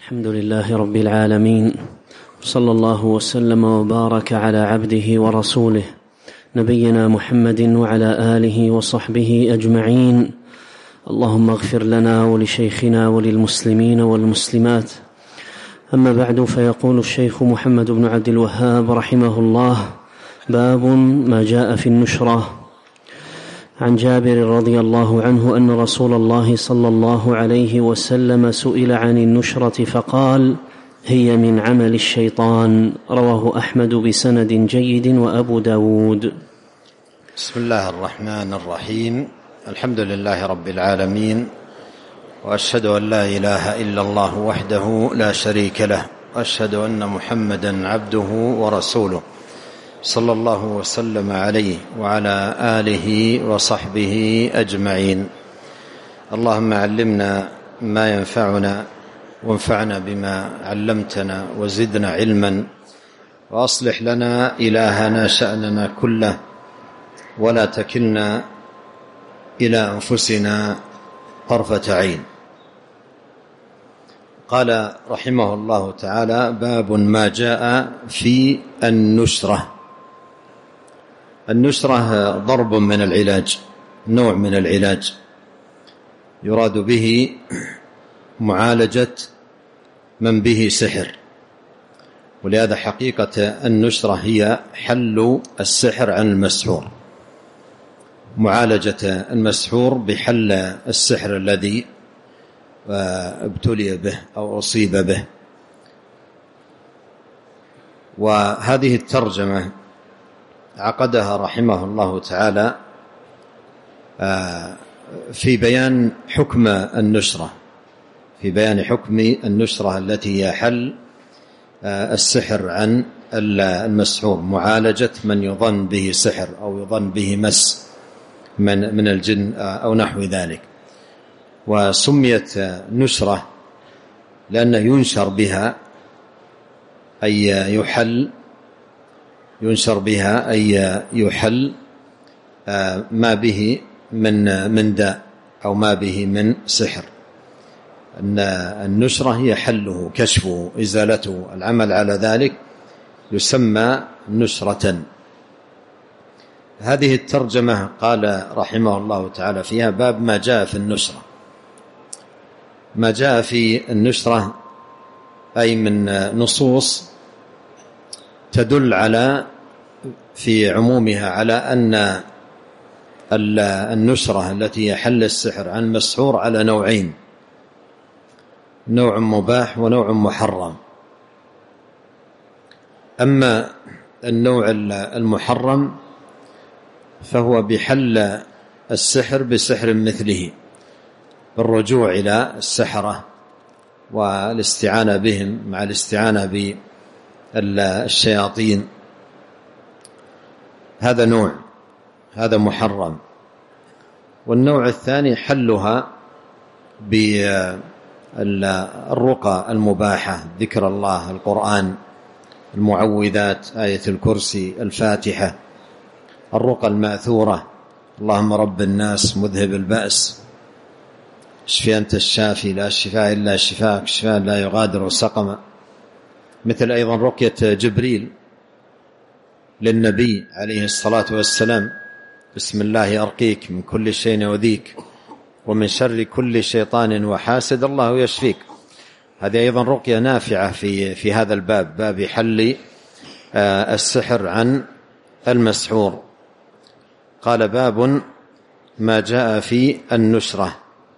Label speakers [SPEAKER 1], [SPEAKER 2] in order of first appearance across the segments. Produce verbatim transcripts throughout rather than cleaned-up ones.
[SPEAKER 1] الحمد لله رب العالمين، صلى الله وسلم وبارك على عبده ورسوله نبينا محمد وعلى آله وصحبه أجمعين. اللهم اغفر لنا ولشيخنا وللمسلمين والمسلمات. أما بعد، فيقول الشيخ محمد بن عبد الوهاب رحمه الله: باب ما جاء في النشرة. عن جابر رضي الله عنه أن رسول الله صلى الله عليه وسلم سئل عن النشرة فقال: هي من عمل الشيطان. رواه أحمد بسند جيد وأبو داود.
[SPEAKER 2] بسم الله الرحمن الرحيم. الحمد لله رب العالمين، وأشهد أن لا إله إلا الله وحده لا شريك له، وأشهد أن محمدا عبده ورسوله صلى الله وسلم عليه وعلى آله وصحبه أجمعين. اللهم علمنا ما ينفعنا، وانفعنا بما علمتنا، وزدنا علما، وأصلح لنا إلهنا شأننا كله، ولا تكلنا إلى أنفسنا طرفة عين. قال رحمه الله تعالى: باب ما جاء في النشرة. النشرة ضرب من العلاج، نوع من العلاج يراد به معالجة من به سحر، ولهذا حقيقة النشرة هي حل السحر عن المسحور، معالجة المسحور بحل السحر الذي ابتلي به أو أصيب به. وهذه الترجمة عقدها رحمه الله تعالى في بيان حكم النشرة، في بيان حكم النشرة التي هي حل السحر عن المسحور، معالجة من يظن به سحر أو يظن به مس من من الجن أو نحو ذلك. وسميت نشرة لأنه ينشر بها، أي يحل، ينشر بها أي يحل ما به من من داء أو ما به من سحر. أن النشرة هي حله، كشفه، إزالته، العمل على ذلك يسمى نشرة. هذه الترجمة قال رحمه الله تعالى فيها: باب ما جاء في النشرة. ما جاء في النشرة أي من نصوص تدل على في عمومها على أن النشرة التي يحل السحر عن المسحور على نوعين: نوع مباح ونوع محرم. أما النوع المحرم فهو بحل السحر بسحر مثله، بالرجوع إلى السحرة والاستعانة بهم مع الاستعانة بالشياطين. هذا نوع، هذا محرم. والنوع الثاني حلها بالرقى المباحة، ذكر الله، القرآن، المعوذات، آية الكرسي، الفاتحة، الرقى المأثورة: اللهم رب الناس مذهب البأس، اشفي أنت الشافي لا شفاء إلا شفاءك، شفاء لا يغادر سقما. مثل أيضا رقية جبريل للنبي عليه الصلاة والسلام: بسم الله أرقيك من كل شيء يؤذيك، ومن شر كل شيطان وحاسد الله يشفيك. هذه أيضا رقية نافعة في في هذا الباب، باب حل السحر عن المسحور. قال: باب ما جاء في النشرة.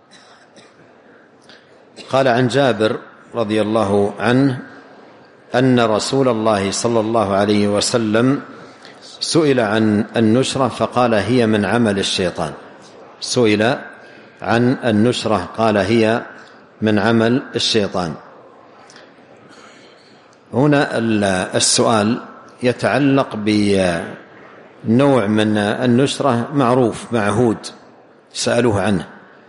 [SPEAKER 2] قال عن جابر رضي الله عنه أن رسول الله صلى الله عليه وسلم سئل عن النشرة فقال: هي من عمل الشيطان. سئل عن النشرة قال: هي من عمل الشيطان. هنا السؤال يتعلق بنوع من النشرة معروف معهود سألوه عنه.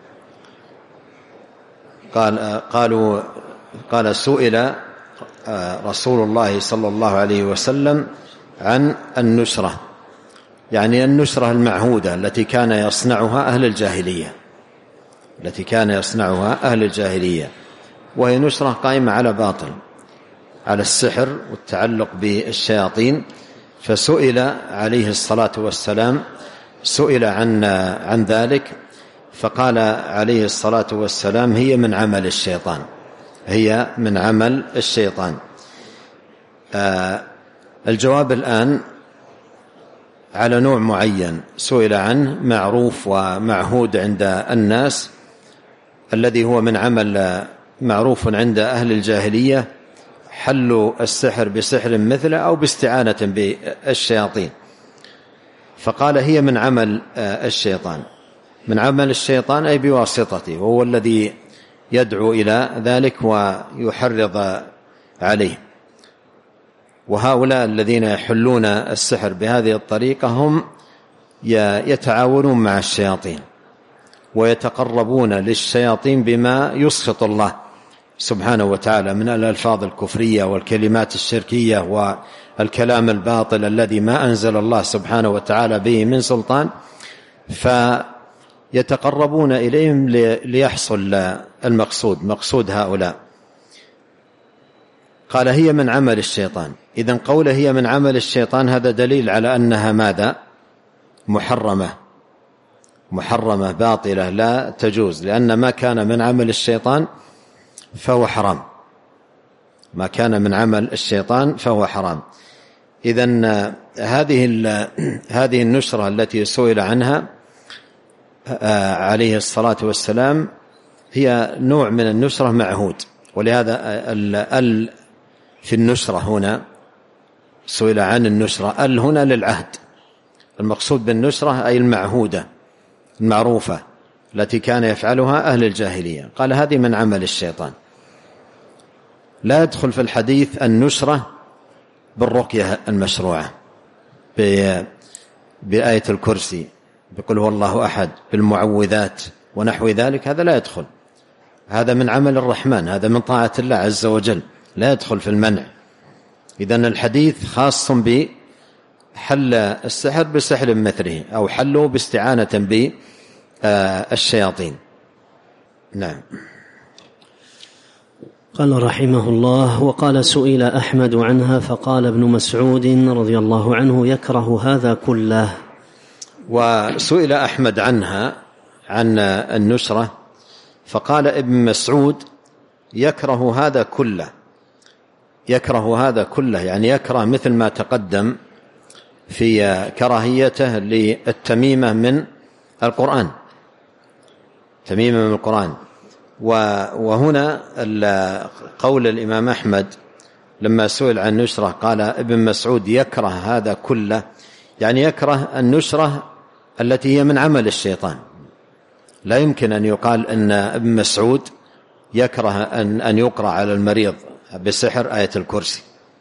[SPEAKER 2] قال قالوا قال سئل رسول الله صلى الله عليه وسلم عن النشرة، يعني النشرة المعهودة التي كان يصنعها أهل الجاهلية، التي كان يصنعها أهل الجاهلية. وهي نشرة قائمة على باطل، على السحر والتعلق بالشياطين. فسئل عليه الصلاة والسلام سئل عن عن ذلك، فقال عليه الصلاة والسلام: هي من عمل الشيطان، هي من عمل الشيطان. آه الجواب الآن على نوع معين سئل عنه، معروف ومعهود عند الناس، الذي هو من عمل معروف عند أهل الجاهلية، حل السحر بسحر مثله أو باستعانة بالشياطين. فقال: هي من عمل الشيطان. من عمل الشيطان أي بواسطته، وهو الذي يدعو إلى ذلك ويحرض عليه. وهؤلاء الذين يحلون السحر بهذه الطريقة هم يتعاونون مع الشياطين ويتقربون للشياطين بما يسخط الله سبحانه وتعالى من الألفاظ الكفرية والكلمات الشركية والكلام الباطل الذي ما أنزل الله سبحانه وتعالى به من سلطان، فيتقربون إليهم ليحصل المقصود، مقصود هؤلاء. قال: هي من عمل الشيطان. إذن قوله هي من عمل الشيطان هذا دليل على أنها ماذا؟ محرمة، محرمة باطلة لا تجوز، لأن ما كان من عمل الشيطان فهو حرام، ما كان من عمل الشيطان فهو حرام. إذن هذه هذه النشرة التي سئل عنها عليه الصلاة والسلام هي نوع من النشرة معهود، ولهذا ال في النشرة هنا سئل عن النشرة، ال هنا للعهد، المقصود بالنشرة أي المعهودة المعروفة التي كان يفعلها أهل الجاهلية. قال: هذه من عمل الشيطان. لا يدخل في الحديث النشرة بالرقية المشروعة بآية الكرسي، بقول هو الله أحد، بالمعوذات ونحو ذلك، هذا لا يدخل، هذا من عمل الرحمن، هذا من طاعة الله عز وجل، لا يدخل في المنع. إذن الحديث خاص بحل السحر بسحر مثله، أو حله باستعانة بالشياطين. نعم.
[SPEAKER 1] قال رحمه الله: وقال سئل أحمد عنها فقال ابن مسعود رضي الله عنه: يكره هذا كله.
[SPEAKER 2] وسئل أحمد عنها عن النشرة فقال ابن مسعود: يكره هذا كله، يكره هذا كله، يعني يكره مثل ما تقدم في كراهيته للتميمة من القرآن، تميمة من القرآن. وهنا قول الإمام أحمد لما سئل عن نشرة قال ابن مسعود: يكره هذا كله، يعني يكره النشرة التي هي من عمل الشيطان. لا يمكن أن يقال أن ابن مسعود يكره أن أن يقرأ على المريض بسحر آية الكرسي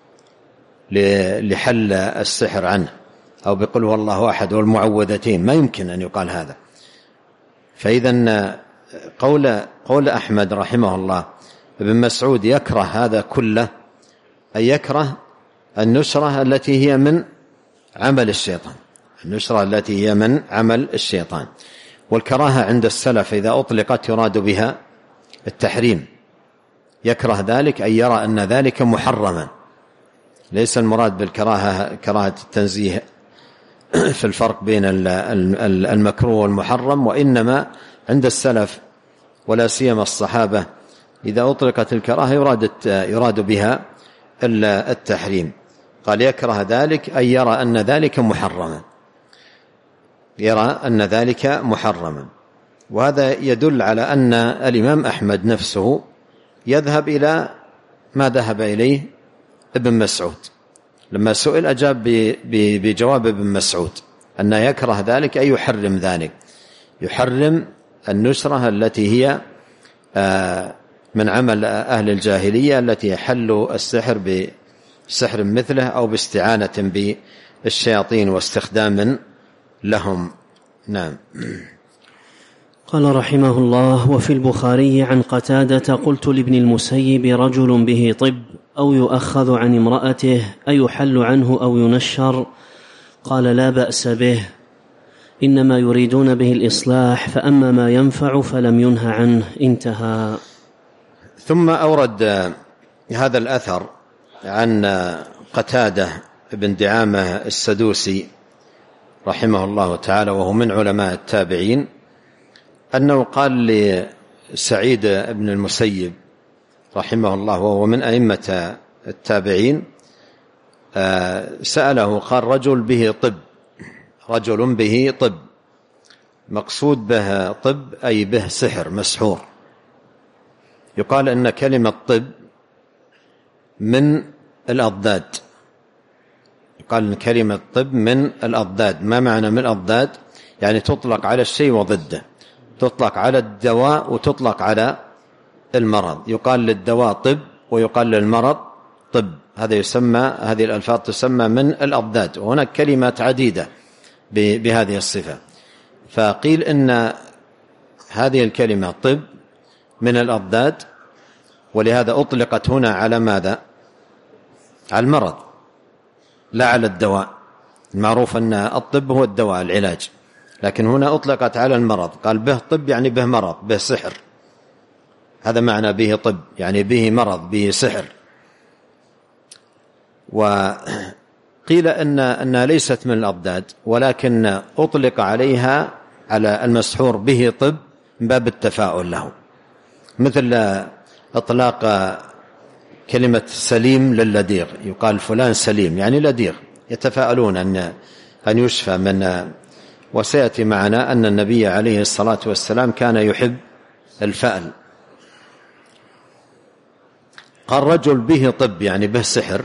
[SPEAKER 2] لحل السحر عنه، أو بقول هو الله أحد والمعوذتين، ما يمكن أن يقال هذا. فإذا قول قول أحمد رحمه الله ابن مسعود يكره هذا كله، أي يكره النشرة التي هي من عمل الشيطان، النشرة التي هي من عمل الشيطان. والكراهة عند السلف إذا أطلقت يراد بها التحريم، يكره ذلك أي يرى أن ذلك محرما، ليس المراد بالكراهة كراهة التنزيه في الفرق بين المكروه والمحرم، وإنما عند السلف ولا سيما الصحابة إذا أطلقت الكراهة يراد يراد بها التحريم. قال: يكره ذلك أي يرى أن ذلك محرما، يرى أن ذلك محرما. وهذا يدل على أن الإمام أحمد نفسه يذهب إلى ما ذهب إليه ابن مسعود، لما سئل أجاب بجواب ابن مسعود أن يكره ذلك أي يحرم ذلك، يحرم النشرة التي هي من عمل أهل الجاهلية التي يحل السحر بسحر مثله أو باستعانة بالشياطين واستخدام لهم. نعم.
[SPEAKER 1] قال رحمه الله: وفي البخاري عن قتادة: قلت لابن المسيب: رجل به طب أو يؤخذ عن امرأته أيحل عنه أو ينشر؟ قال: لا بأس به، إنما يريدون به الإصلاح، فأما ما ينفع فلم ينه عنه. انتهى.
[SPEAKER 2] ثم أورد هذا الأثر عن قتادة بن دعامة السدوسي رحمه الله تعالى، وهو من علماء التابعين، أنه قال لسعيد بن المسيب رحمه الله، وهو من أئمة التابعين، سأله قال: رجل به طب، رجل به طب، مقصود به طب أي به سحر مسحور. يقال أن كلمة طب من الأضداد، يقال أن كلمة طب من الأضداد. ما معنى من الأضداد؟ يعني تطلق على الشيء وضده، تطلق على الدواء وتطلق على المرض. يقال للدواء طب ويقال للمرض طب. هذا يسمى، هذه الألفاظ تسمى من الأضداد، وهناك كلمات عديدة بهذه الصفة. فقيل إن هذه الكلمة طب من الأضداد، ولهذا أطلقت هنا على ماذا؟ على المرض لا على الدواء. المعروف أن الطب هو الدواء العلاج، لكن هنا أطلقت على المرض. قال به طب يعني به مرض، به سحر. هذا معنى به طب، يعني به مرض، به سحر. وقيل أن أنها ليست من الأضداد، ولكن أطلق عليها على المسحور به طب من باب التفاؤل له، مثل إطلاق كلمة سليم للديغ. يقال فلان سليم يعني لديغ، يتفاءلون أن أن يشفى من. وسيأتي معنا أن النبي عليه الصلاة والسلام كان يحب الفأل. قال: رجل به طب يعني به سحر،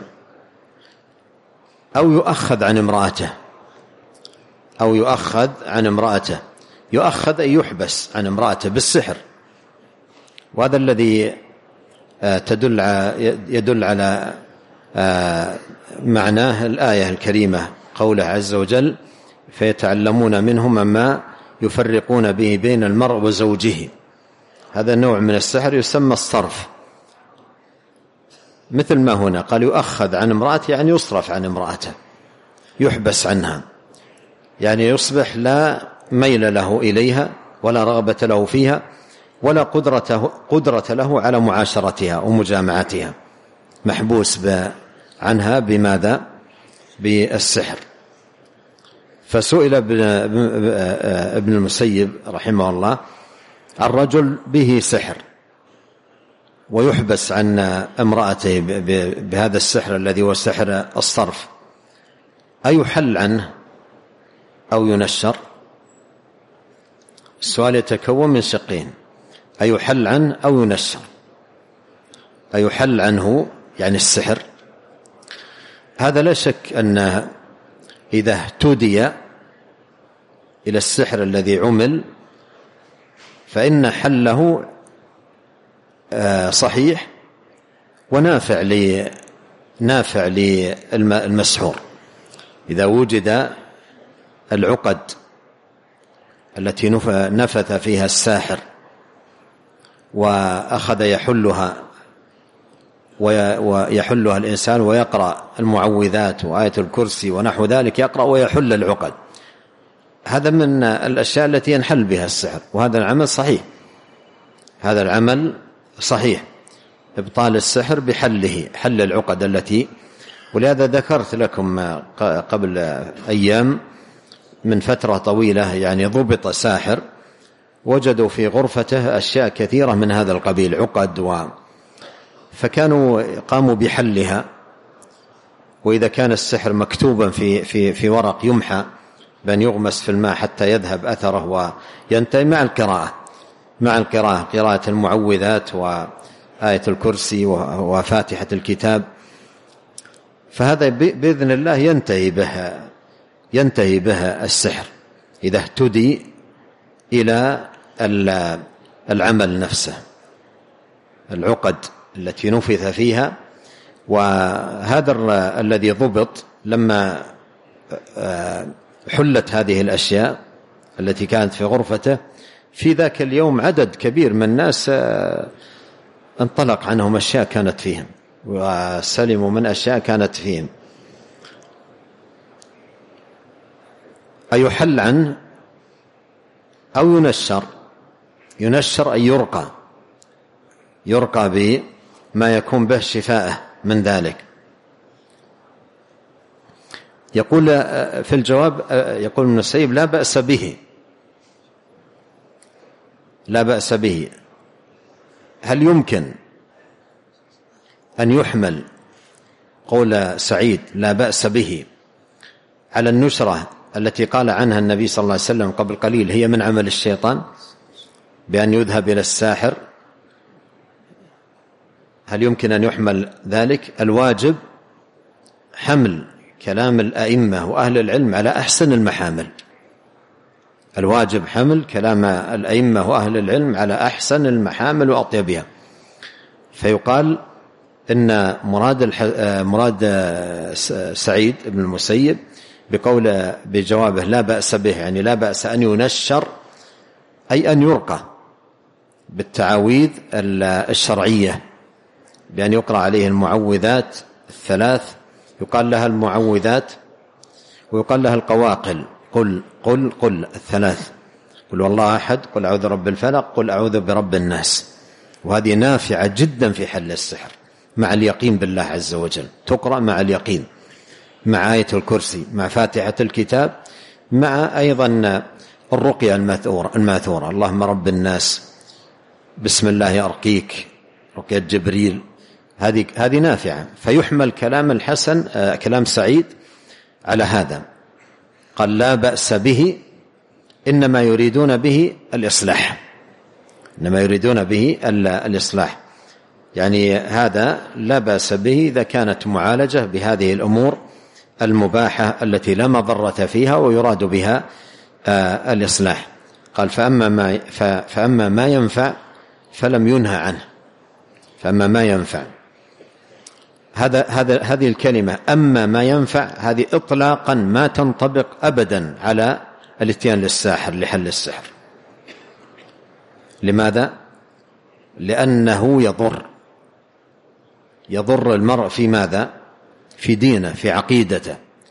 [SPEAKER 2] أو يؤخذ عن امرأته، أو يؤخذ عن امرأته. يؤخذ أي يحبس عن امرأته بالسحر. وهذا الذي تدل يدل على معناه الآية الكريمة، قوله عز وجل: فيتعلمون منهما ما يفرقون به بين المرء وزوجه. هذا نوع من السحر يسمى الصرف، مثل ما هنا قال يؤخذ عن امرأته، يعني يصرف عن امرأته، يحبس عنها، يعني يصبح لا ميل له إليها ولا رغبة له فيها ولا قدرة, قدرة له على معاشرتها ومجامعتها، محبوس عنها بماذا؟ بالسحر. فسئل ابن المسيب رحمه الله: الرجل به سحر ويحبس عن امرأته بهذا السحر الذي هو سحر الصرف، أيحل عنه أو ينشر؟ السؤال يتكون من شقين: أيحل عنه أو ينشر. أيحل عنه يعني السحر، هذا لا شك أن إذا اهتدي إلى السحر الذي عمل فإن حله صحيح ونافع نافع للمسحور. إذا وجد العقد التي نفث فيها الساحر وأخذ يحلها ويحلها الإنسان ويقرأ المعوذات وآية الكرسي ونحو ذلك، يقرأ ويحل العقد، هذا من الأشياء التي ينحل بها السحر، وهذا العمل صحيح. هذا العمل صحيح، إبطال السحر بحله، حل العقد التي. ولهذا ذكرت لكم قبل أيام من فترة طويلة يعني ضبط ساحر وجدوا في غرفته أشياء كثيرة من هذا القبيل، عقد و... فكانوا قاموا بحلها. وإذا كان السحر مكتوبا في, في, في ورق يمحى بأن يغمس في الماء حتى يذهب أثره وينتهي مع القراءة مع القراءة قراءة المعوذات وآية الكرسي وفاتحة الكتاب، فهذا بإذن الله ينتهي به ينتهي به السحر إذا اهتدي إلى العمل نفسه، العقد التي نفث فيها. وهذا الذي ضبط لما حلت هذه الأشياء التي كانت في غرفته في ذاك اليوم عدد كبير من الناس انطلق عنهم أشياء كانت فيهم وسلموا من أشياء كانت فيهم. أيحل عنه أو ينشر؟ ينشر أي يرقى، يرقى بما يكون به شفاءه من ذلك. يقول في الجواب، يقول ابن السيب لا بأس به، لا بأس به. هل يمكن أن يحمل قول سعيد لا بأس به على النشرة التي قال عنها النبي صلى الله عليه وسلم قبل قليل هي من عمل الشيطان، بأن يذهب إلى الساحر؟ هل يمكن أن يحمل ذلك؟ الواجب حمل كلام الأئمة وأهل العلم على أحسن المحامل، الواجب حمل كلام الأئمة وأهل العلم على أحسن المحامل وأطيبها. فيقال إن مراد الح... مراد سعيد بن المسيب بقول بجوابه لا بأس به، يعني لا بأس أن ينشر، أي أن يرقى بالتعاويذ الشرعية، بأن يقرأ عليه المعوذات الثلاث، يقال لها المعوذات ويقال لها القواقل، قل قل قل الثلاث، قل والله أحد، قل أعوذ برب الفلق، قل أعوذ برب الناس. وهذه نافعة جدا في حل السحر مع اليقين بالله عز وجل، تقرأ مع اليقين، مع آية الكرسي، مع فاتحة الكتاب، مع أيضا الرقية الماثورة الماثورة، اللهم رب الناس، بسم الله أرقيك، رقية جبريل، هذه هذه نافعة. فيحمل كلام الحسن آه كلام سعيد على هذا. قال لا بأس به، إنما يريدون به الإصلاح، إنما يريدون به الإصلاح، يعني هذا لا بأس به إذا كانت معالجة بهذه الأمور المباحة التي لا مضرة فيها ويراد بها آه الإصلاح. قال فأما ما, فأما ما ينفع فلم ينهى عنه، فأما ما ينفع، هذا هذا هذه الكلمة أما ما ينفع هذه إطلاقا ما تنطبق أبدا على الاتيان للساحر لحل السحر. لماذا؟ لأنه يضر يضر المرء في ماذا؟ في دينه، في عقيدته،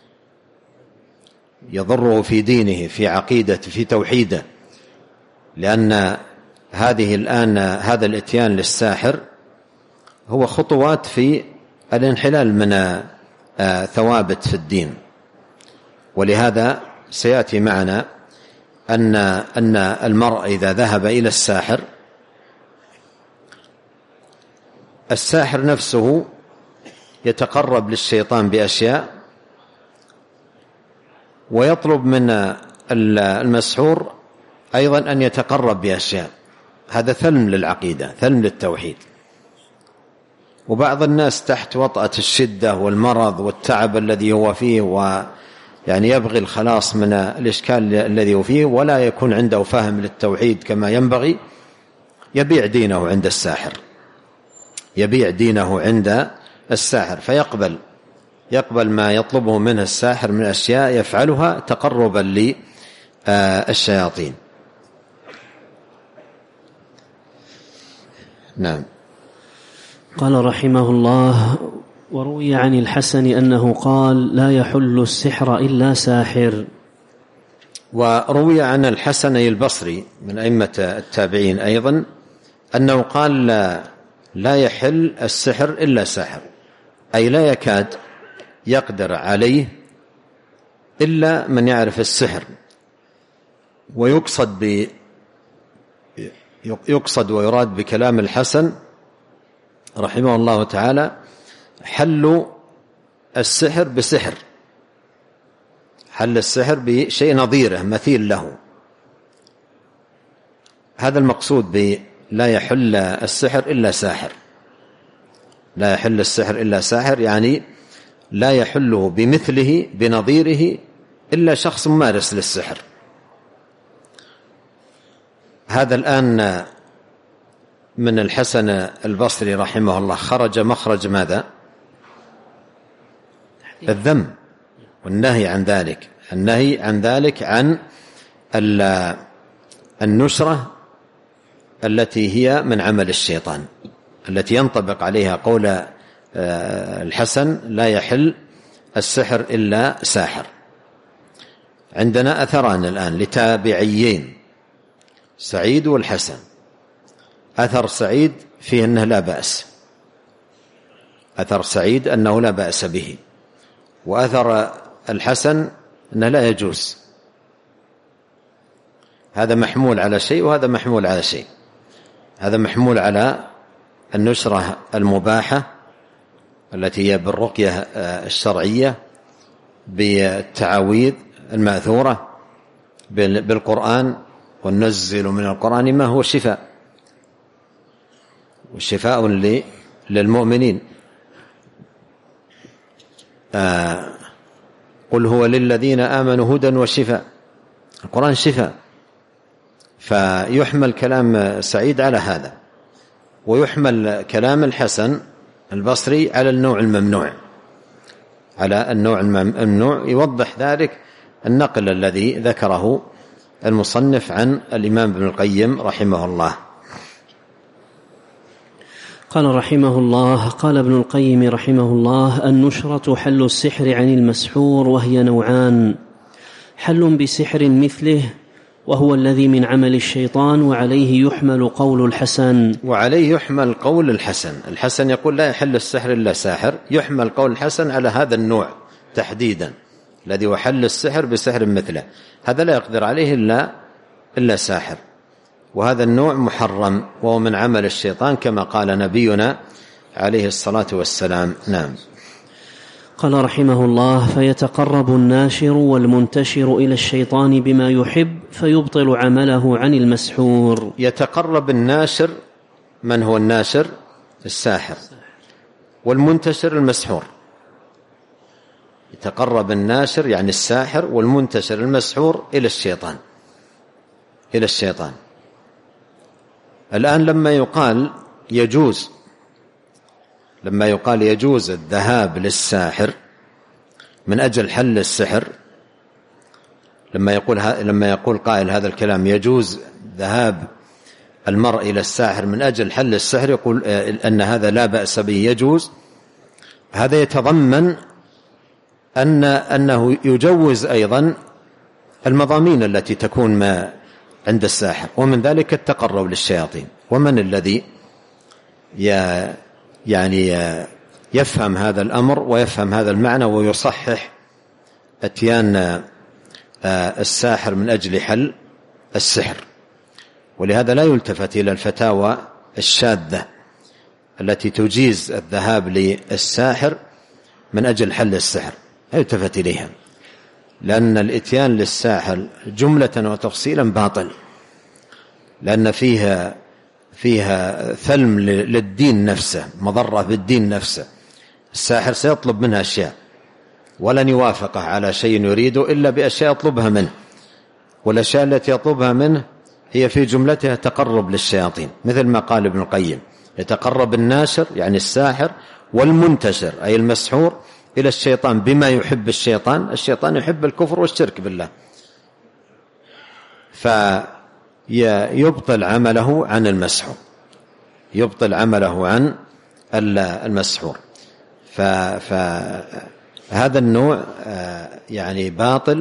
[SPEAKER 2] يضره في دينه، في عقيدته، في توحيده. لأن هذه الآن هذا الاتيان للساحر هو خطوات في الانحلال من ثوابت في الدين. ولهذا سيأتي معنا أن أن المرء إذا ذهب إلى الساحر، الساحر نفسه يتقرب للشيطان بأشياء، ويطلب من المسحور أيضا أن يتقرب بأشياء. هذا ثلم للعقيدة، ثلم للتوحيد. وبعض الناس تحت وطأة الشدة والمرض والتعب الذي هو فيه، ويعني يبغي الخلاص من الإشكال الذي هو فيه، ولا يكون عنده فهم للتوحيد كما ينبغي، يبيع دينه عند الساحر، يبيع دينه عند الساحر، فيقبل يقبل ما يطلبه منه الساحر من أشياء يفعلها تقربا للشياطين. نعم.
[SPEAKER 1] قال رحمه الله: وروي عن الحسن أنه قال: لا يحل السحر إلا ساحر.
[SPEAKER 2] وروي عن الحسن البصري من أئمة التابعين أيضا أنه قال: لا, لا يحل السحر إلا ساحر، أي لا يكاد يقدر عليه إلا من يعرف السحر. ويقصد ب يقصد ويراد بكلام الحسن رحمه الله تعالى حل السحر بسحر، حل السحر بشيء نظيره مثيل له. هذا المقصود ب لا يحل السحر إلا ساحر، لا يحل السحر إلا ساحر، يعني لا يحله بمثله بنظيره إلا شخص ممارس للسحر. هذا الآن من الحسن البصري رحمه الله خرج مخرج ماذا؟ الذم والنهي عن ذلك، النهي عن ذلك، عن النشرة التي هي من عمل الشيطان، التي ينطبق عليها قول الحسن: لا يحل السحر إلا ساحر. عندنا أثران الآن لتابعيين، سعيد والحسن. أثر سعيد فيه أنه لا بأس، أثر سعيد أنه لا بأس به، وأثر الحسن أنه لا يجوز. هذا محمول على شيء وهذا محمول على شيء. هذا محمول على النشرة المباحة التي هي بالرقية الشرعية بالتعاويذ المأثورة بالقرآن، وننزل من القرآن ما هو شفاء، والشفاء للمؤمنين. آه قل هو للذين آمنوا هدى وشفاء، القرآن شفاء. فيحمل كلام سعيد على هذا، ويحمل كلام الحسن البصري على النوع الممنوع، على النوع الممنوع. يوضح ذلك النقل الذي ذكره المصنف عن الإمام ابن القيم رحمه الله.
[SPEAKER 1] قال رحمه الله: قال ابن القيم رحمه الله: النشرة حل السحر عن المسحور، وهي نوعان: حل بسحر مثله وهو الذي من عمل الشيطان، وعليه يحمل قول الحسن
[SPEAKER 2] وعليه يحمل قول الحسن الحسن يقول لا يحل السحر إلا ساحر، يحمل قول الحسن على هذا النوع تحديدا الذي وحل السحر بسحر مثله، هذا لا يقدر عليه إلا, إلا ساحر، وهذا النوع محرم وهو من عمل الشيطان كما قال نبينا عليه الصلاة والسلام. نعم.
[SPEAKER 1] قال رحمه الله: فيتقرب الناشر والمنتشر إلى الشيطان بما يحب فيبطل عمله عن المسحور.
[SPEAKER 2] يتقرب الناشر، من هو الناشر؟ الساحر، والمنتشر المسحور. يتقرب الناشر يعني الساحر، والمنتشر المسحور إلى الشيطان إلى الشيطان. الآن لما يقال يجوز لما يقال يجوز الذهاب للساحر من أجل حل السحر، لما يقول لما يقول قائل هذا الكلام يجوز ذهاب المرء إلى الساحر من أجل حل السحر، يقول أن هذا لا بأس به يجوز. هذا يتضمن أن أنه يجوز أيضا المضامين التي تكون ما عند الساحر، ومن ذلك التقرب للشياطين. ومن الذي يعني يفهم هذا الأمر ويفهم هذا المعنى ويصحح أتيان الساحر من أجل حل السحر؟ ولهذا لا يلتفت إلى الفتاوى الشاذة التي تجيز الذهاب للساحر من أجل حل السحر، لا يلتفت إليها، لأن الإتيان للساحر جملة وتفصيلا باطل، لأن فيها فيها ثلم للدين نفسه، مضرة بالدين نفسه. الساحر سيطلب منها أشياء ولن يوافقه على شيء يريده إلا بأشياء يطلبها منه، والأشياء التي يطلبها منه هي في جملتها تقرب للشياطين، مثل ما قال ابن القيم: يتقرب الناشر يعني الساحر، والمنتشر أي المسحور إلى الشيطان بما يحب الشيطان. الشيطان يحب الكفر والشرك بالله، فيبطل عمله عن المسحور، يبطل عمله عن المسحور. فهذا النوع يعني باطل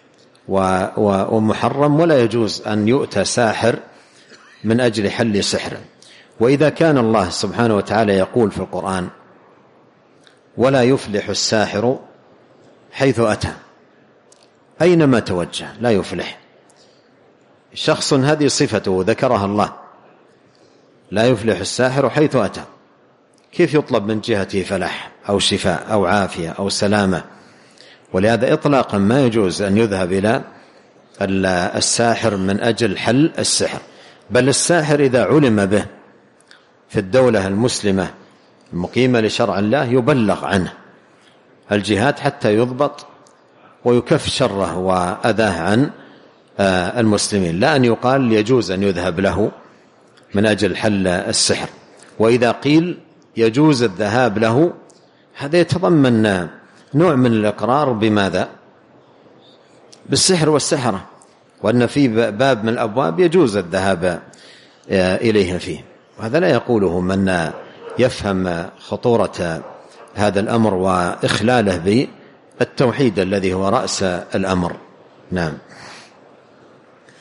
[SPEAKER 2] ومحرم، ولا يجوز أن يؤتى ساحر من أجل حل سحره. وإذا كان الله سبحانه وتعالى يقول في القرآن: ولا يفلح الساحر حيث أتى، أينما توجه لا يفلح. شخص هذه صفته ذكرها الله: لا يفلح الساحر حيث أتى، كيف يطلب من جهته فلاح أو شفاء أو عافية أو سلامة؟ ولهذا إطلاقا ما يجوز أن يذهب إلى الساحر من أجل حل السحر. بل الساحر إذا علم به في الدولة المسلمة المقيمة لشرع الله يبلغ عنه الجهات حتى يضبط ويكف شره وأذاه عن المسلمين، لا أن يقال يجوز أن يذهب له من أجل حل السحر. وإذا قيل يجوز الذهاب له، هذا يتضمن نوع من الإقرار بماذا؟ بالسحر والسحرة، وأن في باب من الأبواب يجوز الذهاب إليها فيه. وهذا لا يقوله من يفهم خطورة هذا الأمر وإخلاله بالتوحيد الذي هو رأس الأمر. نعم.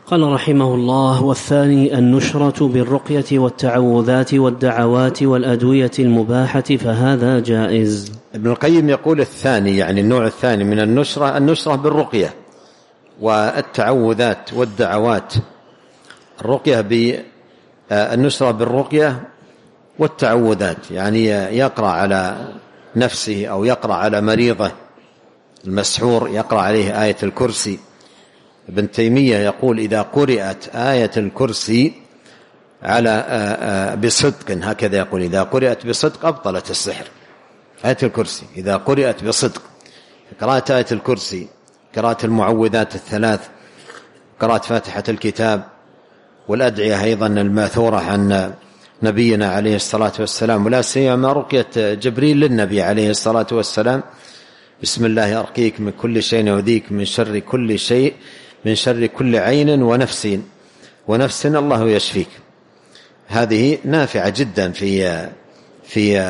[SPEAKER 1] قال رحمه الله: والثاني النشرة بالرقية والتعوذات والدعوات والأدوية المباحة فهذا جائز.
[SPEAKER 2] ابن القيم يقول الثاني يعني النوع الثاني من النشرة النشرة بالرقية والتعوذات والدعوات. الرقية بالنشرة بالرقية والتعوذات يعني يقرأ على نفسه أو يقرأ على مريضه المسحور يقرأ عليه آية الكرسي. ابن تيمية يقول: إذا قرأت آية الكرسي على بصدق، هكذا يقول: إذا قرأت بصدق أبطلت السحر. آية الكرسي إذا قرأت بصدق، قراءة آية الكرسي، قراءة المعوذات الثلاث، قراءة فاتحة الكتاب، والأدعية أيضا الماثورة عن نبينا عليه الصلاة والسلام، ولا سيما رقية جبريل للنبي عليه الصلاة والسلام: بسم الله أرقيك من كل شيء يؤذيك من شر كل شيء من شر كل عين ونفس ونفس الله يشفيك. هذه نافعة جدا في في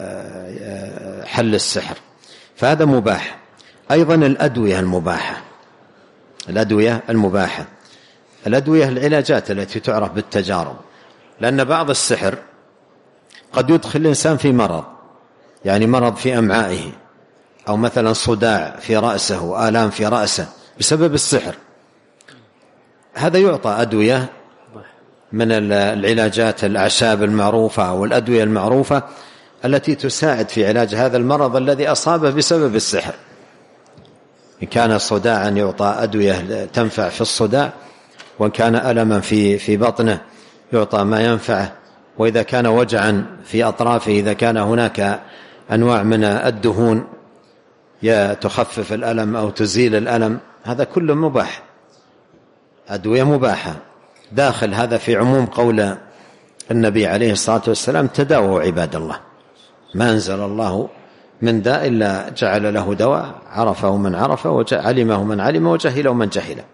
[SPEAKER 2] حل السحر، فهذا مباح. أيضا الأدوية المباحة، الأدوية المباحة الأدوية العلاجات التي تعرف بالتجارب، لأن بعض السحر قد يدخل الإنسان في مرض، يعني مرض في أمعائه، أو مثلا صداع في رأسه وآلام في رأسه بسبب السحر. هذا يعطى أدوية من العلاجات الأعشاب المعروفة والأدوية المعروفة التي تساعد في علاج هذا المرض الذي أصابه بسبب السحر. إن كان صداعا يعطى أدوية تنفع في الصداع، وإن كان ألما في في بطنه يعطى ما ينفعه، وإذا كان وجعا في أطرافه، إذا كان هناك أنواع من الدهون تخفف الألم أو تزيل الألم، هذا كله مباح، أدوية مباحة. داخل هذا في عموم قول النبي عليه الصلاة والسلام: تداووا عباد الله، ما أنزل الله من داء إلا جعل له دواء، عرفه من عرفه وعلمه من علم وجهله من جهله.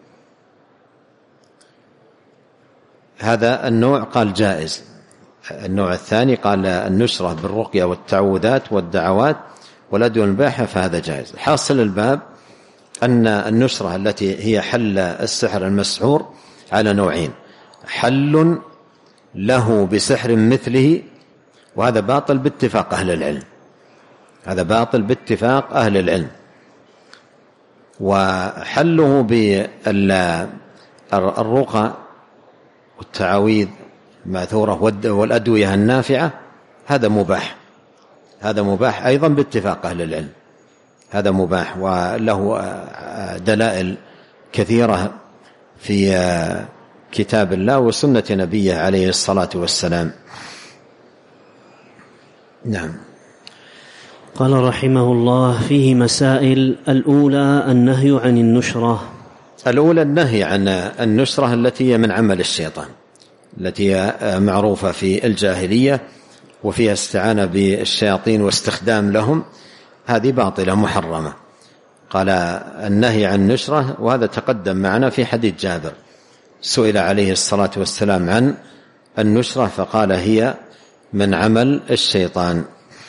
[SPEAKER 2] هذا النوع قال جائز. النوع الثاني قال النشرة بالرقية والتعوذات والدعوات والأدوية المباحة فهذا جائز. حاصل الباب أن النشرة التي هي حل السحر المسحور على نوعين: حل له بسحر مثله، وهذا باطل باتفاق أهل العلم، هذا باطل باتفاق أهل العلم. وحله بالرقى والتعاويذ الماثورة والأدوية النافعة هذا مباح، هذا مباح أيضا باتفاق أهل العلم، هذا مباح، وله دلائل كثيرة في كتاب الله وسنة نبيه عليه الصلاة والسلام. نعم.
[SPEAKER 1] قال رحمه الله: فيه مسائل. الأولى النهي عن النشرة.
[SPEAKER 2] الأولى النهي عن النشرة التي هي من عمل الشيطان، التي هي معروفة في الجاهلية وفيها استعانة بالشياطين واستخدام لهم، هذه باطلة محرمة. قال النهي عن النشرة، وهذا تقدم معنا في حديث جابر، سئل عليه الصلاة والسلام عن النشرة فقال هي من عمل الشيطان.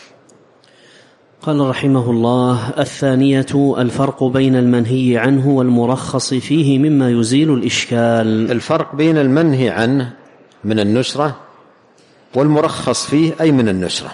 [SPEAKER 1] قال رحمه الله: الثانية الفرق بين المنهي عنه والمرخص فيه مما يزيل الإشكال.
[SPEAKER 2] الفرق بين المنهي عنه من النشرة والمرخص فيه أي من النشرة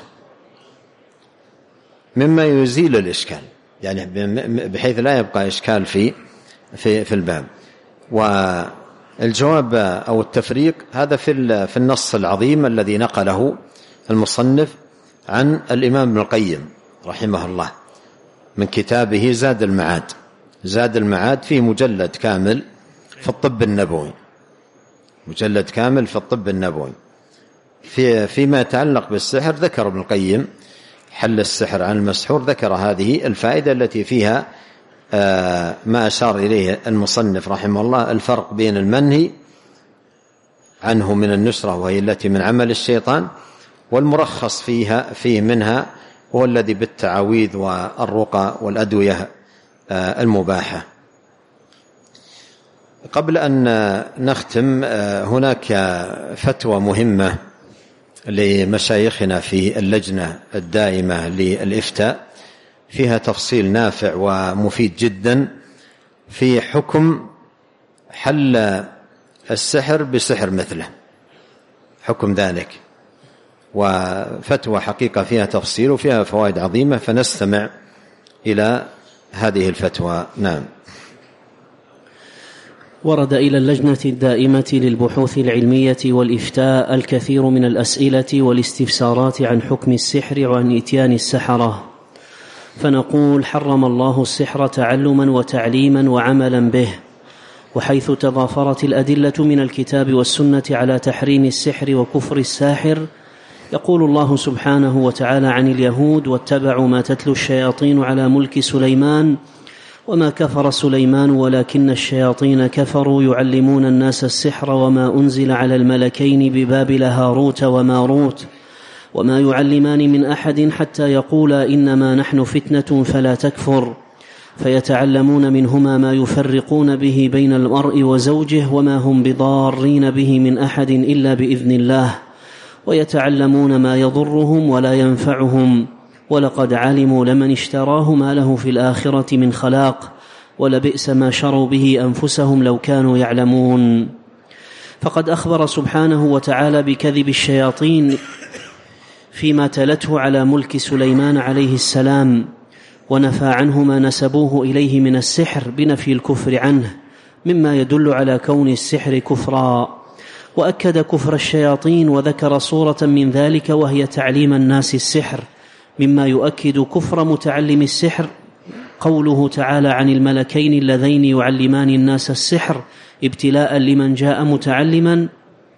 [SPEAKER 2] مما يزيل الإشكال، يعني بحيث لا يبقى إشكال في في في الباب. والجواب أو التفريق هذا في في النص العظيم الذي نقله المصنف عن الإمام ابن القيم رحمه الله من كتابه زاد المعاد. زاد المعاد فيه مجلد كامل في الطب النبوي، مجلد كامل في الطب النبوي في فيما يتعلق بالسحر. ذكر ابن القيم حل السحر عن المسحور، ذكر هذه الفائدة التي فيها ما أشار إليه المصنف رحمه الله: الفرق بين المنهي عنه من النشرة وهي التي من عمل الشيطان، والمرخص فيها فيه منها وهو الذي بالتعاويذ والرقى والأدوية المباحة. قبل أن نختم، هناك فتوى مهمة لمشايخنا في اللجنة الدائمة للإفتاء، فيها تفصيل نافع ومفيد جدا في حكم حل السحر بسحر مثله، حكم ذلك. وفتوى حقيقة فيها تفصيل وفيها فوائد عظيمة، فنستمع إلى هذه الفتوى. نعم.
[SPEAKER 1] ورد إلى اللجنة الدائمة للبحوث العلمية والإفتاء الكثير من الأسئلة والاستفسارات عن حكم السحر وعن إتيان السحرة، فنقول: حرم الله السحر تعلما وتعليما وعملا به، وحيث تضافرت الأدلة من الكتاب والسنة على تحريم السحر وكفر الساحر، يقول الله سبحانه وتعالى عن اليهود: واتبعوا ما تتلو الشياطين على ملك سليمان وما كفر سليمان ولكن الشياطين كفروا يعلمون الناس السحر وما أنزل على الملكين ببابل هاروت وماروت وما يعلمان من أحد حتى يقولا إنما نحن فتنة فلا تكفر، فيتعلمون منهما ما يفرقون به بين المرء وزوجه وما هم بضارين به من أحد إلا بإذن الله، ويتعلمون ما يضرهم ولا ينفعهم، ولقد علموا لمن اشتراه ما له في الآخرة من خلاق، ولبئس ما شروا به أنفسهم لو كانوا يعلمون. فقد أخبر سبحانه وتعالى بكذب الشياطين فيما تلته على ملك سليمان عليه السلام، ونفى عنه ما نسبوه إليه من السحر بنفي الكفر عنه، مما يدل على كون السحر كفرا، وأكد كفر الشياطين وذكر صورة من ذلك وهي تعليم الناس السحر، مما يؤكد كفر متعلم السحر قوله تعالى عن الملكين اللذين يعلمان الناس السحر ابتلاء لمن جاء متعلما: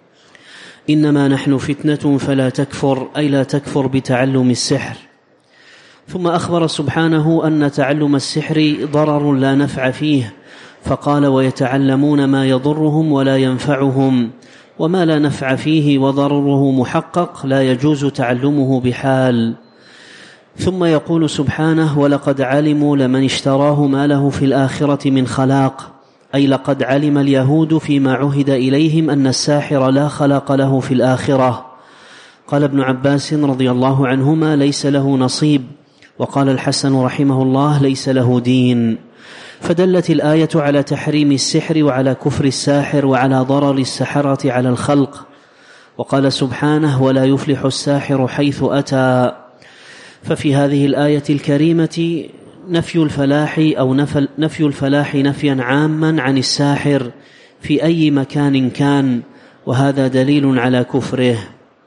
[SPEAKER 1] إنما نحن فتنة فلا تكفر، أي لا تكفر بتعلم السحر. ثم أخبر سبحانه أن تعلم السحر ضرر لا نفع فيه، فقال: ويتعلمون ما يضرهم ولا ينفعهم، وما لا نفع فيه وضرره محقق لا يجوز تعلمه بحال. ثم يقول سبحانه: ولقد علموا لمن اشتراه ما له في الآخرة من خلاق، أي لقد علم اليهود فيما عهد إليهم أن الساحر لا خلاق له في الآخرة. قال ابن عباس رضي الله عنهما: ليس له نصيب. وقال الحسن رحمه الله: ليس له دين. فدلت الآية على تحريم السحر وعلى كفر الساحر وعلى ضرر السحرة على الخلق. وقال سبحانه: ولا يفلح الساحر حيث أتى. ففي هذه الآية الكريمة نفي الفلاح أو نفي الفلاح نفيا عاما عن الساحر في أي مكان كان، وهذا دليل على كفره.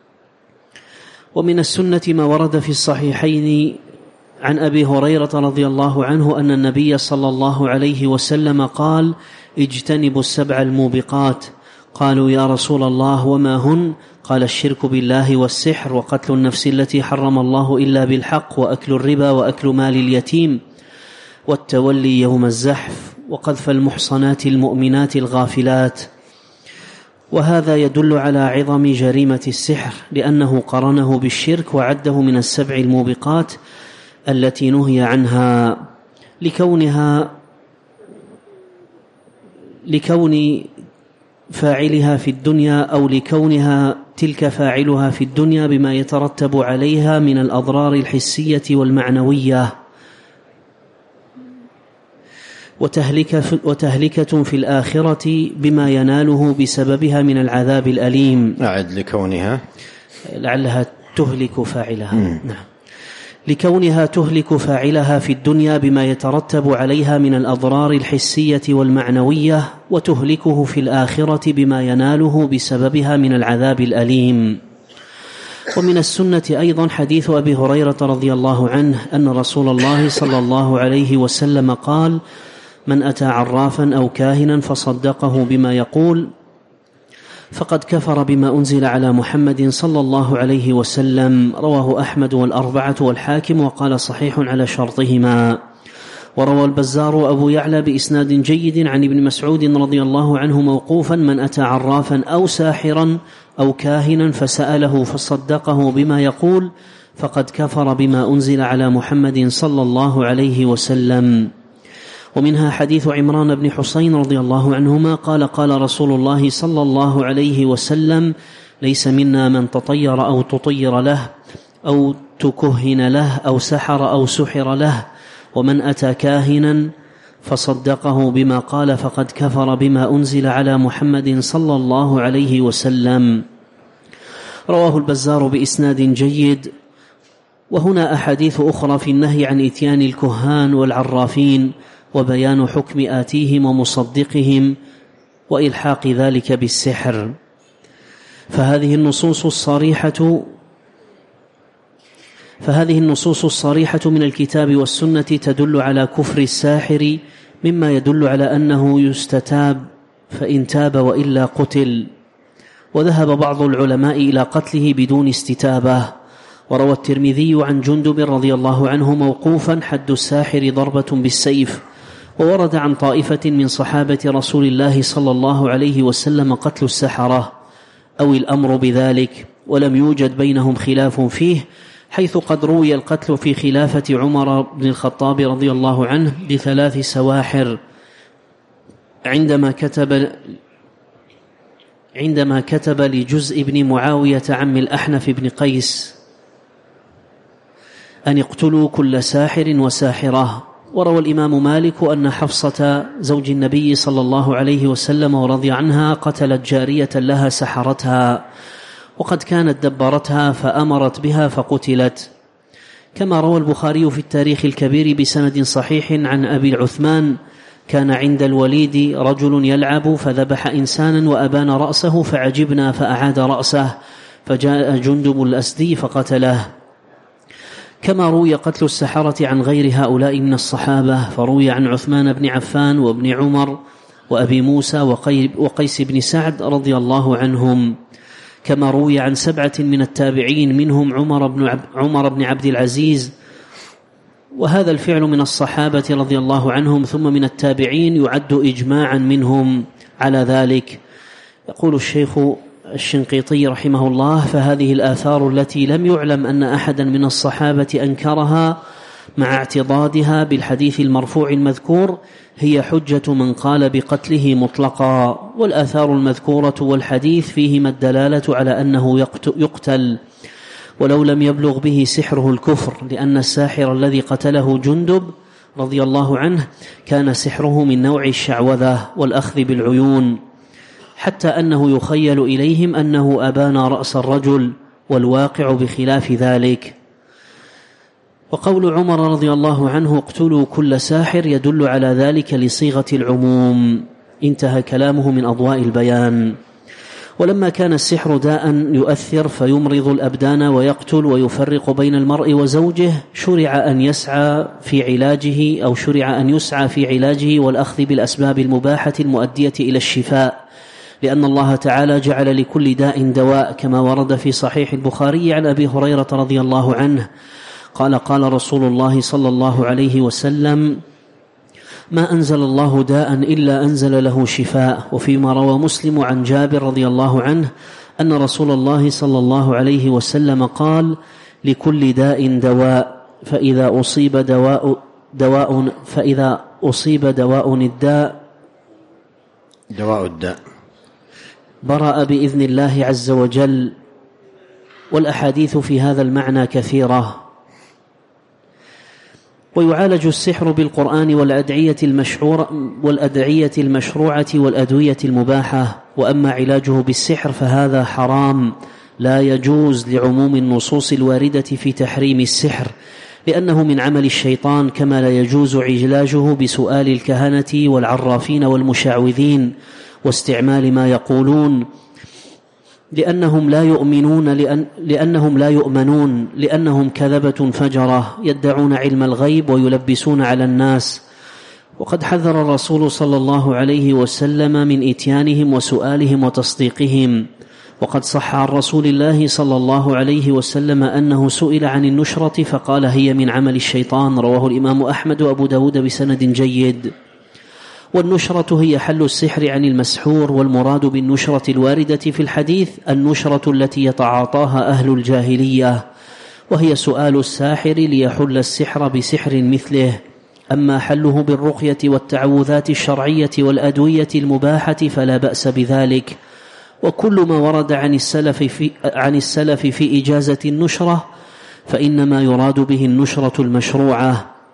[SPEAKER 1] ومن السنة ما ورد في الصحيحين عن أبي هريرة رضي الله عنه أن النبي صلى الله عليه وسلم قال: اجتنبوا السبع الموبقات. قالوا: يا رسول الله وما هن؟ قال: الشرك بالله والسحر وقتل النفس التي حرم الله إلا بالحق وأكل الربا وأكل مال اليتيم والتولي يوم الزحف وقذف المحصنات المؤمنات الغافلات. وهذا يدل على عظم جريمة السحر، لأنه قرنه بالشرك وعده من السبع الموبقات التي نهي عنها لكونها لكون فاعلها في الدنيا أو لكونها تلك فاعلها في الدنيا بما يترتب عليها من الأضرار الحسية والمعنوية، وتهلكة, وتهلكة في الآخرة بما يناله بسببها من العذاب الأليم.
[SPEAKER 2] أعد لكونها
[SPEAKER 1] لعلها تهلك فاعلها. نعم. لكونها تهلك فاعلها في الدنيا بما يترتب عليها من الأضرار الحسية والمعنوية، وتهلكه في الآخرة بما يناله بسببها من العذاب الأليم. ومن السنة أيضا حديث أبي هريرة رضي الله عنه أن رسول الله صلى الله عليه وسلم قال: من أتى عرافا أو كاهنا فصدقه بما يقول فقد كفر بما أنزل على محمد صلى الله عليه وسلم. رواه أحمد والأربعة والحاكم وقال صحيح على شرطهما. وروى البزار أبو يعلى بإسناد جيد عن ابن مسعود رضي الله عنه موقوفا: من أتى عرافا أو ساحرا أو كاهنا فسأله فصدقه بما يقول فقد كفر بما أنزل على محمد صلى الله عليه وسلم. ومنها حديث عمران بن حسين رضي الله عنهما قال: قال رسول الله صلى الله عليه وسلم: ليس منا من تطير أو تطير له أو تكهن له أو سحر أو سحر له، ومن أتى كاهنا فصدقه بما قال فقد كفر بما أنزل على محمد صلى الله عليه وسلم. رواه البزار بإسناد جيد. وهنا أحاديث أخرى في النهي عن إتيان الكهان والعرافين وبيان حكم آتيهم ومصدقهم وإلحاق ذلك بالسحر. فهذه النصوص الصريحة فهذه النصوص الصريحة من الكتاب والسنة تدل على كفر الساحر، مما يدل على أنه يستتاب فإن تاب وإلا قتل. وذهب بعض العلماء إلى قتله بدون استتابة. وروى الترمذي عن جندب رضي الله عنه موقوفا: حد الساحر ضربة بالسيف. وورد عن طائفة من صحابة رسول الله صلى الله عليه وسلم قتل السحرة أو الأمر بذلك، ولم يوجد بينهم خلاف فيه، حيث قد روي القتل في خلافة عمر بن الخطاب رضي الله عنه بثلاث سواحر عندما كتب عندما كتب لجزء بن معاوية عم الأحنف بن قيس أن اقتلوا كل ساحر وساحرة. وروى الإمام مالك أن حفصة زوج النبي صلى الله عليه وسلم ورضي عنها قتلت جارية لها سحرتها، وقد كانت دبرتها فأمرت بها فقتلت. كما روى البخاري في التاريخ الكبير بسند صحيح عن أبي العثمان: كان عند الوليد رجل يلعب فذبح إنسانا وأبان رأسه فعجبنا فأعاد رأسه، فجاء جندب الأسدي فقتله. كما روي قتل السحرة عن غير هؤلاء من الصحابة، فروي عن عثمان بن عفان وابن عمر وأبي موسى وقيس بن سعد رضي الله عنهم. كما روي عن سبعة من التابعين منهم عمر بن, عب عمر بن عبد العزيز. وهذا الفعل من الصحابة رضي الله عنهم ثم من التابعين يعد إجماعا منهم على ذلك. يقول الشيخ الشنقيطي رحمه الله: فهذه الآثار التي لم يعلم أن أحدا من الصحابة أنكرها مع اعتضادها بالحديث المرفوع المذكور هي حجة من قال بقتله مطلقا. والآثار المذكورة والحديث فيهما الدلالة على أنه يقتل ولو لم يبلغ به سحره الكفر، لأن الساحر الذي قتله جندب رضي الله عنه كان سحره من نوع الشعوذة والأخذ بالعيون، حتى أنه يخيل إليهم أنه أبان رأس الرجل، والواقع بخلاف ذلك. وقول عمر رضي الله عنه: اقتلوا كل ساحر، يدل على ذلك لصيغة العموم. انتهى كلامه من أضواء البيان. ولما كان السحر داء يؤثر فيمرض الأبدان ويقتل ويفرق بين المرء وزوجه، شرع أن يسعى في علاجه أو شرع أن يسعى في علاجه والأخذ بالأسباب المباحة المؤدية إلى الشفاء، لأن الله تعالى جعل لكل داء دواء، كما ورد في صحيح البخاري عن أبي هريرة رضي الله عنه قال: قال رسول الله صلى الله عليه وسلم: ما أنزل الله داء إلا أنزل له شفاء. وفيما روى مسلم عن جابر رضي الله عنه أن رسول الله صلى الله عليه وسلم قال: لكل داء دواء، فإذا أصيب دواء, دواء فإذا أصيب دواء الداء
[SPEAKER 2] دواء الداء
[SPEAKER 1] برأ بإذن الله عز وجل. والأحاديث في هذا المعنى كثيرة. ويعالج السحر بالقرآن والأدعية المشروعة, والأدعية المشروعة والأدوية المباحة. وأما علاجه بالسحر فهذا حرام لا يجوز لعموم النصوص الواردة في تحريم السحر، لأنه من عمل الشيطان، كما لا يجوز علاجه بسؤال الكهنة والعرافين والمشعوذين واستعمال ما يقولون، لأنهم لا يؤمنون لأن لأنهم لا يؤمنون لأنهم كذبة فجرة يدعون علم الغيب ويلبسون على الناس. وقد حذر الرسول صلى الله عليه وسلم من إتيانهم وسؤالهم وتصديقهم. وقد صح عن رسول الله صلى الله عليه وسلم أنه سئل عن النشرة فقال: هي من عمل الشيطان. رواه الإمام أحمد وأبو داود بسند جيد. والنشرة هي حل السحر عن المسحور، والمراد بالنشرة الواردة في الحديث النشرة التي يتعاطاها أهل الجاهلية، وهي سؤال الساحر ليحل السحر بسحر مثله. أما حله بالرقية والتعوذات الشرعية والأدوية المباحة فلا بأس بذلك. وكل ما ورد عن السلف في, عن السلف في إجازة النشرة فإنما يراد به النشرة المشروعة،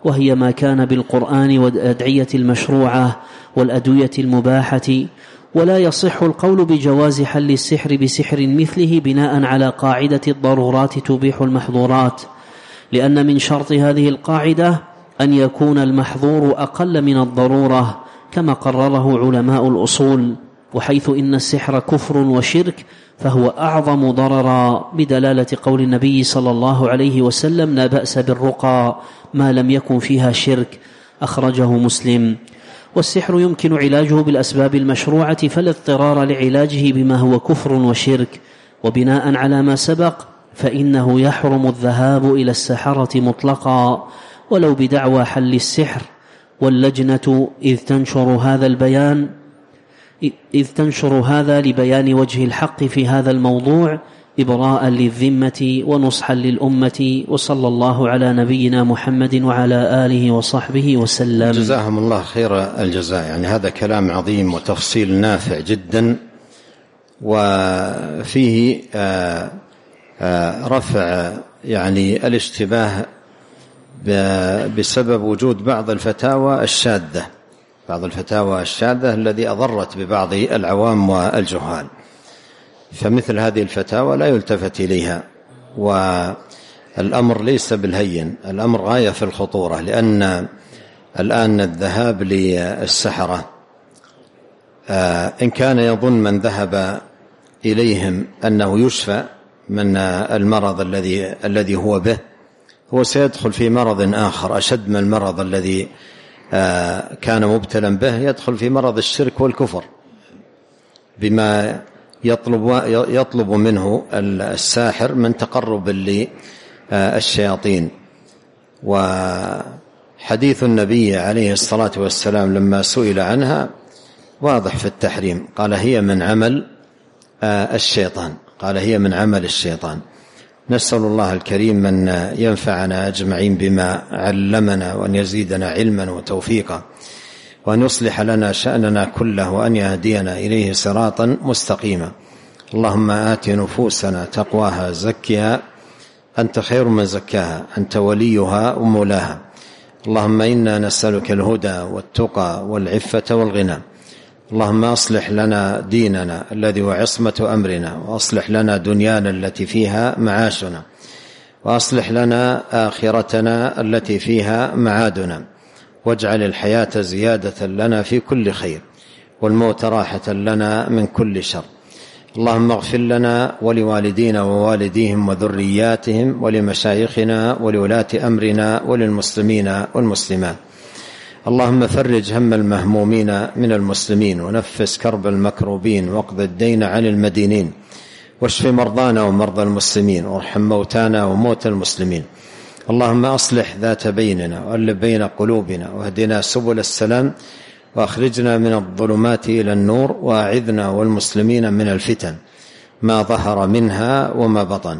[SPEAKER 1] وهي ما كان بالقرآن والأدعية المشروعة والأدوية المباحة، ولا يصح القول بجواز حل السحر بسحر مثله بناء على قاعدة الضرورات تبيح المحظورات، لأن من شرط هذه القاعدة أن يكون المحظور أقل من الضرورة كما قرره علماء الأصول، وحيث إن السحر كفر وشرك فهو أعظم ضررا، بدلالة قول النبي صلى الله عليه وسلم: لا بأس بالرقى ما لم يكن فيها شرك، أخرجه مسلم. والسحر يمكن علاجه بالأسباب المشروعة، فلا اضطرار لعلاجه بما هو كفر وشرك. وبناء على ما سبق فإنه يحرم الذهاب إلى السحرة مطلقا ولو بدعوى حل السحر، واللجنة إذ تنشر هذا البيان إذ تنشر هذا لبيان وجه الحق في هذا الموضوع إبراء للذمة ونصحا للأمة. وصلى الله على نبينا محمد وعلى آله وصحبه وسلم.
[SPEAKER 2] جزاهم الله خير الجزاء. يعني هذا كلام عظيم وتفصيل نافع جدا، وفيه آآ آآ رفع يعني الاشتباه بسبب وجود بعض الفتاوى الشاذة بعض الفتاوى الشاذة الذي أضرت ببعض العوام والجهال، فمثل هذه الفتاوى لا يلتفت إليها. والأمر ليس بالهين، الأمر غاية في الخطورة، لأن الآن الذهاب للسحرة إن كان يظن من ذهب إليهم أنه يشفى من المرض الذي الذي هو به، هو سيدخل في مرض آخر أشد من المرض الذي كان مبتلا به، يدخل في مرض الشرك والكفر بما يطلب يطلب منه الساحر من تقرب للشياطين. وحديث النبي عليه الصلاة والسلام لما سئل عنها واضح في التحريم، قال هي من عمل الشيطان قال هي من عمل الشيطان. نسأل الله الكريم أن ينفعنا أجمعين بما علمنا، وأن يزيدنا علما وتوفيقا، وأن يصلح لنا شأننا كله، وأن يهدينا إليه صراطا مستقيما. اللهم آت نفوسنا تقواها زكها أنت خير من زكاها، أنت وليها ومولاها. اللهم إنا نسألك الهدى والتقى والعفة والغنى. اللهم أصلح لنا ديننا الذي هو عصمة أمرنا، وأصلح لنا دنيانا التي فيها معاشنا، وأصلح لنا آخرتنا التي فيها معادنا، واجعل الحياة زيادة لنا في كل خير، والموت راحة لنا من كل شر. اللهم اغفر لنا ولوالدينا ووالديهم وذرياتهم ولمشايخنا ولولاة أمرنا وللمسلمين والمسلمات. اللهم فرج هم المهمومين من المسلمين، ونفس كرب المكروبين، واقض الدين عن المدينين، واشف مرضانا ومرضى المسلمين، وارحم موتانا وموتى المسلمين. اللهم أصلح ذات بيننا، وألف بين قلوبنا، واهدنا سبل السلام، وأخرجنا من الظلمات إلى النور، وأعذنا والمسلمين من الفتن ما ظهر منها وما بطن.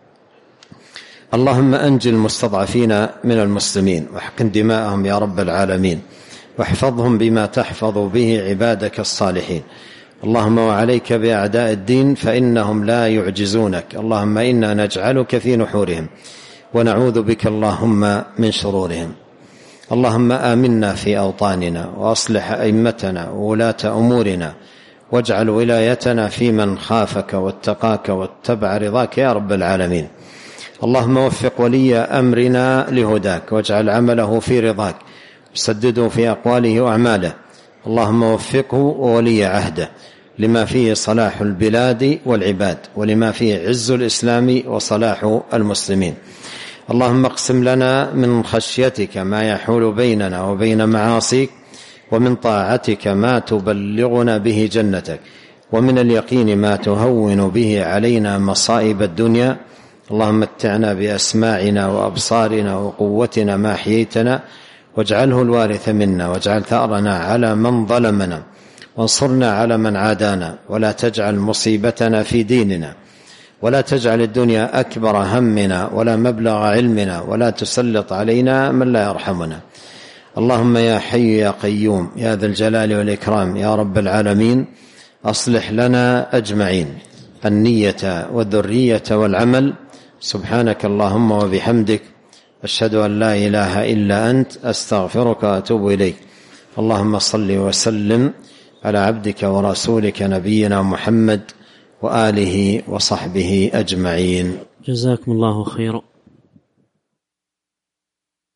[SPEAKER 2] اللهم أنجي المستضعفين من المسلمين، واحقن دماءهم يا رب العالمين، واحفظهم بما تحفظ به عبادك الصالحين. اللهم وعليك بأعداء الدين فإنهم لا يعجزونك. اللهم إنا نجعلك في نحورهم، ونعوذ بك اللهم من شرورهم. اللهم آمنا في أوطاننا، وأصلح أئمتنا وولاة أمورنا، واجعل ولايتنا في من خافك واتقاك واتبع رضاك يا رب العالمين. اللهم وفق ولي أمرنا لهداك، واجعل عمله في رضاك، وسدده في أقواله وأعماله. اللهم وفقه وولي عهده لما فيه صلاح البلاد والعباد، ولما فيه عز الإسلام وصلاح المسلمين. اللهم اقسم لنا من خشيتك ما يحول بيننا وبين معاصيك، ومن طاعتك ما تبلغنا به جنتك، ومن اليقين ما تهون به علينا مصائب الدنيا. اللهم متعنا بأسماعنا وأبصارنا وقوتنا ما أحييتنا، واجعله الوارث منا، واجعل ثأرنا على من ظلمنا، وانصرنا على من عادانا، ولا تجعل مصيبتنا في ديننا، ولا تجعل الدنيا أكبر همنا ولا مبلغ علمنا، ولا تسلط علينا من لا يرحمنا. اللهم يا حي يا قيوم يا ذا الجلال والإكرام يا رب العالمين، أصلح لنا أجمعين النية والذرية والعمل. سبحانك اللهم وبحمدك، أشهد أن لا إله إلا أنت أستغفرك وأتوب إليك. اللهم صل وسلم على عبدك ورسولك نبينا محمد وآله وصحبه أجمعين.
[SPEAKER 1] جزاكم الله خيرا.